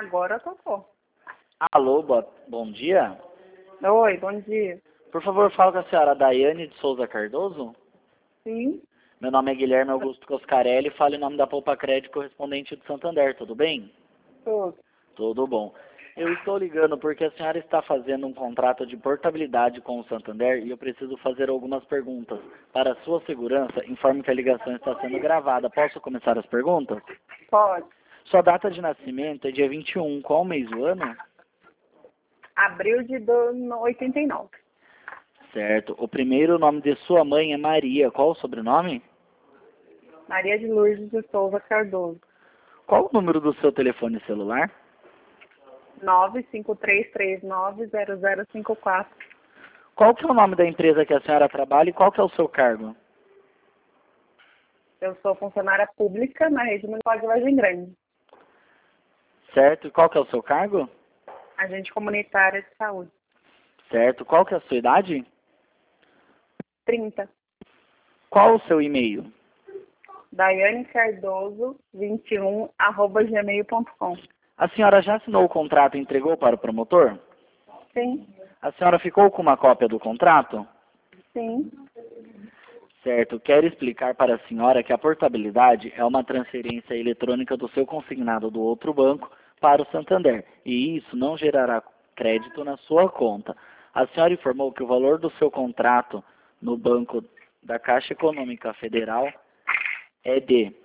Agora tocou. Alô, bom dia. Oi, bom dia. Por favor, fala com a senhora Daiane de Souza Cardoso. Sim, Meu nome é Guilherme Augusto Coscarelli, falo em nome da Poupa Crédito correspondente de Santander, tudo bem? tudo. Tudo bom. Eu estou ligando porque a senhora está fazendo um contrato de portabilidade com o Santander e eu preciso fazer algumas perguntas. Para sua segurança, informe que a ligação está sendo gravada. Posso começar as perguntas? Pode. Sua data de nascimento é dia 21. Qual mês do ano? Abril de 89. Certo. O primeiro nome de sua mãe é Maria. Qual o sobrenome? Maria de Lourdes de Souza Cardoso. Qual o número do seu telefone celular? 953390054. Qual que é o nome da empresa que a senhora trabalha e qual que é o seu cargo? Eu sou funcionária pública na rede municipal de Vargem Grande. Certo. E qual que é o seu cargo? Agente comunitária de saúde. Certo. Qual que é a sua idade? 30. Qual o seu e-mail? Daiane Cardoso 21@gmail.com. A senhora já assinou o contrato e entregou para o promotor? Sim, A senhora ficou com uma cópia do contrato? sim. Certo. Quero explicar para a senhora que a portabilidade é uma transferência eletrônica do seu consignado do outro banco para o Santander, e isso não gerará crédito na sua conta. A senhora informou que o valor do seu contrato no banco da Caixa Econômica Federal é de R$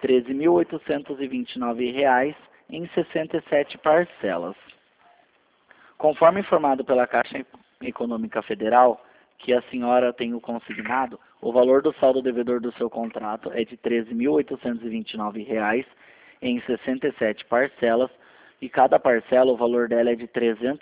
13.829 em 67 parcelas. Conforme informado pela Caixa Econômica Federal, que a senhora tem o consignado, o valor do saldo devedor do seu contrato é de R$ 13.829 em 67 parcelas, e cada parcela, o valor dela é de R$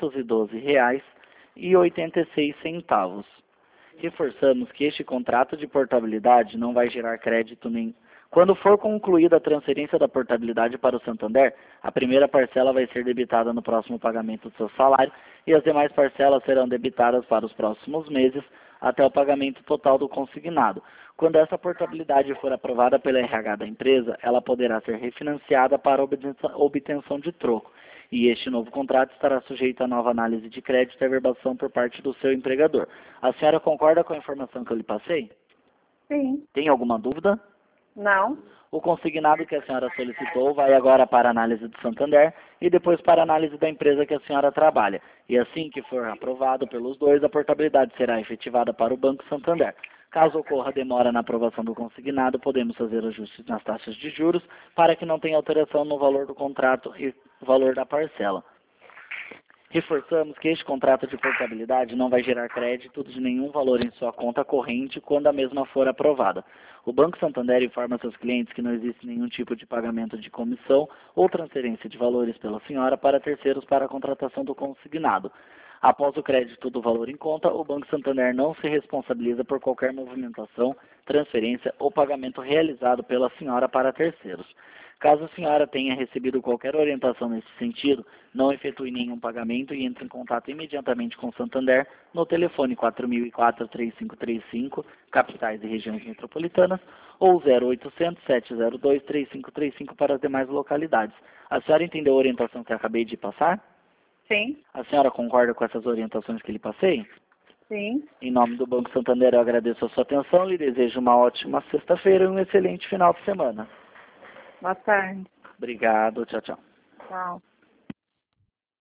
312,86. Reforçamos que este contrato de portabilidade não vai gerar crédito nem. Quando for concluída a transferência da portabilidade para o Santander, a primeira parcela vai ser debitada no próximo pagamento do seu salário e as demais parcelas serão debitadas para os próximos meses até o pagamento total do consignado. Quando essa portabilidade for aprovada pela RH da empresa, ela poderá ser refinanciada para obtenção de troco. E este novo contrato estará sujeito a nova análise de crédito e averbação por parte do seu empregador. A senhora concorda com a informação que eu lhe passei? Sim. Tem alguma dúvida? Não. O consignado que a senhora solicitou vai agora para a análise do Santander e depois para a análise da empresa que a senhora trabalha. E assim que for aprovado pelos dois, a portabilidade será efetivada para o Banco Santander. Caso ocorra demora na aprovação do consignado, podemos fazer ajustes nas taxas de juros para que não tenha alteração no valor do contrato e valor da parcela. Reforçamos que este contrato de portabilidade não vai gerar crédito de nenhum valor em sua conta corrente quando a mesma for aprovada. O Banco Santander informa seus clientes que não existe nenhum tipo de pagamento de comissão ou transferência de valores pela senhora para terceiros para a contratação do consignado. Após o crédito do valor em conta, o Banco Santander não se responsabiliza por qualquer movimentação, transferência ou pagamento realizado pela senhora para terceiros. Caso a senhora tenha recebido qualquer orientação nesse sentido, não efetue nenhum pagamento e entre em contato imediatamente com o Santander no telefone 4004-3535, capitais e regiões metropolitanas, ou 0800-702-3535 para as demais localidades. A senhora entendeu a orientação que eu acabei de passar? Sim. A senhora concorda com essas orientações que lhe passei? Sim. Em nome do Banco Santander, eu agradeço a sua atenção, lhe desejo uma ótima sexta-feira e um excelente final de semana. Boa tarde. Obrigado, tchau, tchau. Tchau.